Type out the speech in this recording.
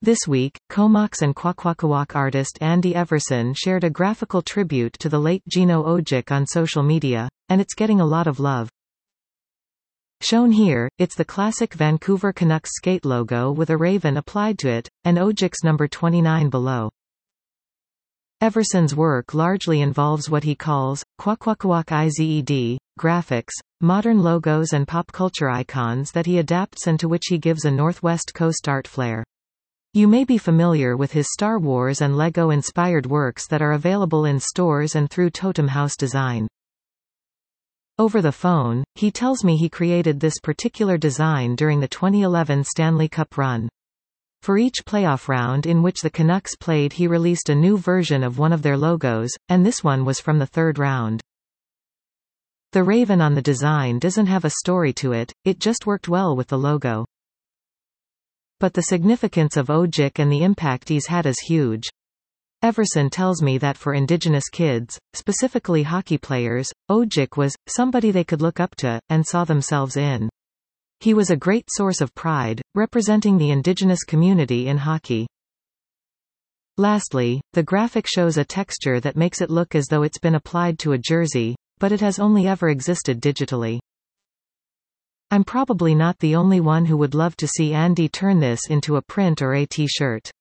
This week, Comox and Kwakwaka'wakw artist Andy Everson shared a graphical tribute to the late Gino Ojic on social media, and it's getting a lot of love. Shown here, it's the classic Vancouver Canucks skate logo with a raven applied to it, and Ojic's number 29 below. Everson's work largely involves what he calls Kwakwaka'wakw IZED graphics, modern logos and pop culture icons that he adapts and to which he gives a Northwest Coast art flair. You may be familiar with his Star Wars and Lego-inspired works that are available in stores and through Totem House Design. Over the phone, he tells me he created this particular design during the 2011 Stanley Cup run. For each playoff round in which the Canucks played, he released a new version of one of their logos, and this one was from the third round. The raven on the design doesn't have a story to it, it just worked well with the logo. But the significance of Ojic and the impact he's had is huge. Everson tells me that for Indigenous kids, specifically hockey players, Ojic was somebody they could look up to, and saw themselves in. He was a great source of pride, representing the Indigenous community in hockey. Lastly, the graphic shows a texture that makes it look as though it's been applied to a jersey, but it has only ever existed digitally. I'm probably not the only one who would love to see Andy turn this into a print or a t-shirt.